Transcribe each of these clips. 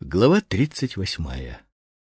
Глава 38.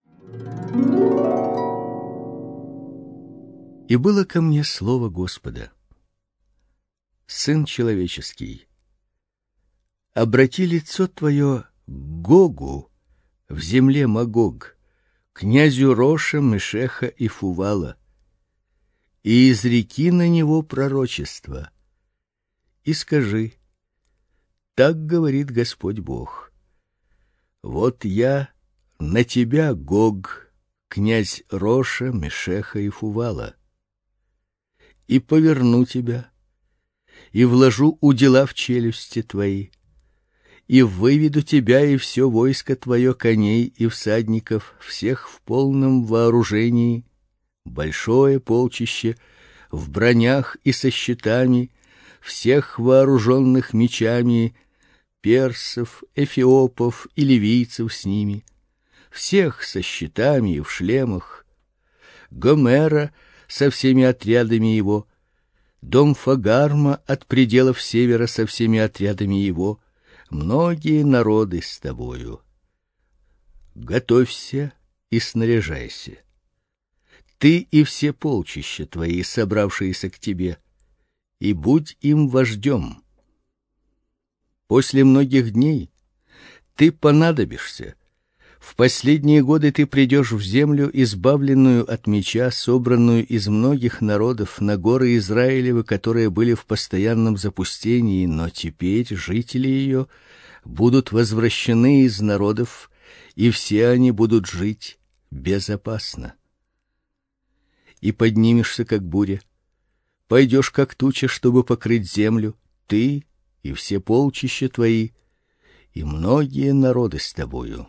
И было ко мне слово Господа: Сын человеческий, обрати лицо твое к Гогу в земле Магог, князю Роша, Мешеха и Фувала, и изреки на него пророчество, и скажи: так говорит Господь Бог: вот я на тебя, Гог, князь Роша, Мешеха и Фувала, и поверну тебя, и вложу удила в челюсти твои, и выведу тебя и все войско твое, коней и всадников, всех в полном вооружении, большое полчище, в бронях и со щитами, всех вооруженных мечами, персов, эфиопов и ливийцев с ними, всех со щитами и в шлемах, Гомера со всеми отрядами его, дом Фагарма от пределов севера со всеми отрядами его, многие народы с тобою. Готовься и снаряжайся, ты и все полчища твои, собравшиеся к тебе, и будь им вождем. После многих дней ты понадобишься. В последние годы ты придешь в землю, избавленную от меча, собранную из многих народов, на горы Израилевы, которые были в постоянном запустении, но теперь жители ее будут возвращены из народов, и все они будут жить безопасно. И поднимешься, как буря, пойдешь, как туча, чтобы покрыть землю, ты и все полчища твои, и многие народы с тобою.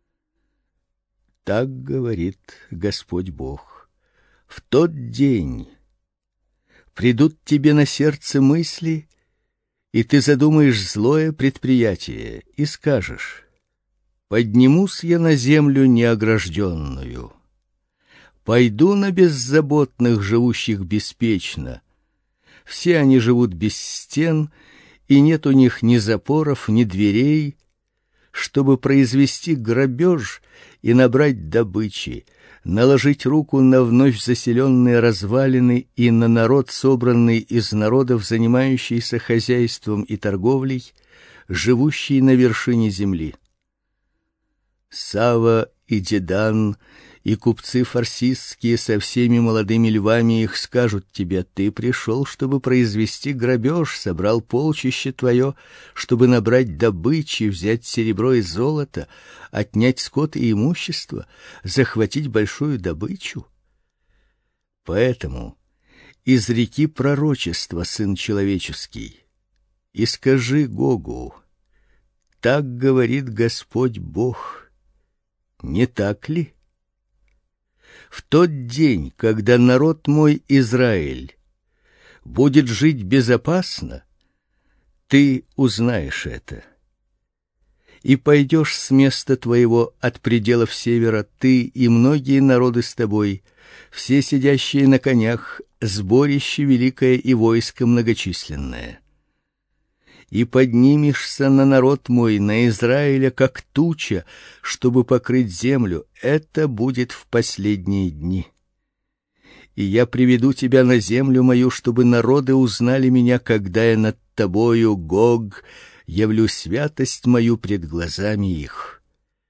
Так говорит Господь Бог: в тот день придут тебе на сердце мысли, и ты задумаешь злое предприятие, и скажешь: поднимусь я на землю неогражденную, пойду на беззаботных, живущих беспечно. Все они живут без стен, и нет у них ни запоров, ни дверей, чтобы произвести грабеж и набрать добычи, наложить руку на вновь заселенные развалины и на народ, собранный из народов, занимающийся хозяйством и торговлей, живущий на вершине земли. Сава и Дедан и купцы фарсистские со всеми молодыми львами их скажут тебе: ты пришел, чтобы произвести грабеж, собрал полчище твое, чтобы набрать добычи, взять серебро и золото, отнять скот и имущество, захватить большую добычу. Поэтому изреки пророчество, сын человеческий, и скажи Гогу: так говорит Господь Бог. Не так ли? В тот день, когда народ мой Израиль будет жить безопасно, ты узнаешь это. И пойдешь с места твоего от пределов севера, ты и многие народы с тобой, все сидящие на конях, сборище великое и войско многочисленное. И поднимешься на народ мой, на Израиля, как туча, чтобы покрыть землю. Это будет в последние дни. И я приведу тебя на землю мою, чтобы народы узнали меня, когда я над тобою, Гог, явлю святость мою пред глазами их.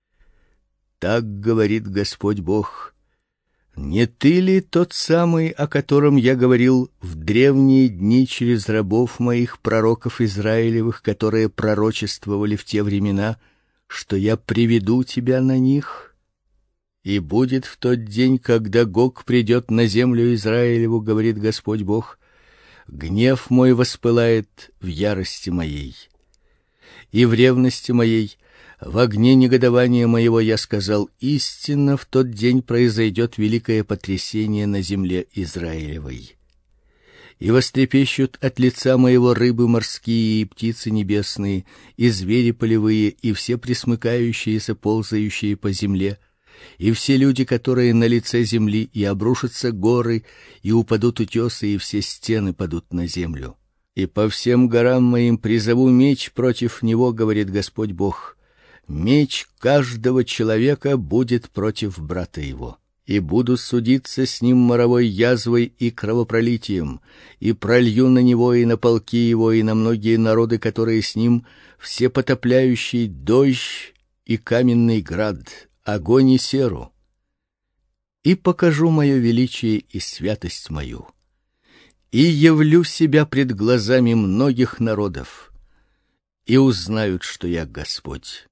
Так говорит Господь Бог: не ты ли тот самый, о котором я говорил в древние дни через рабов моих, пророков Израилевых, которые пророчествовали в те времена, что я приведу тебя на них? И будет в тот день, когда Гог придет на землю Израилеву, говорит Господь Бог, гнев мой воспылает в ярости моей, и в ревности моей, в огне негодования моего я сказал: истинно в тот день произойдет великое потрясение на земле Израилевой. И вострепещут от лица моего рыбы морские и птицы небесные, и звери полевые, и все пресмыкающиеся, ползающие по земле, и все люди, которые на лице земли, и обрушатся горы, и упадут утесы, и все стены падут на землю. И по всем горам моим призову меч против него, говорит Господь Бог. Меч каждого человека будет против брата его, и буду судиться с ним моровой язвой и кровопролитием, и пролью на него и на полки его и на многие народы, которые с ним, всепотопляющий дождь и каменный град, огонь и серу. И покажу мое величие и святость мою, и явлю себя пред глазами многих народов, и узнают, что я Господь.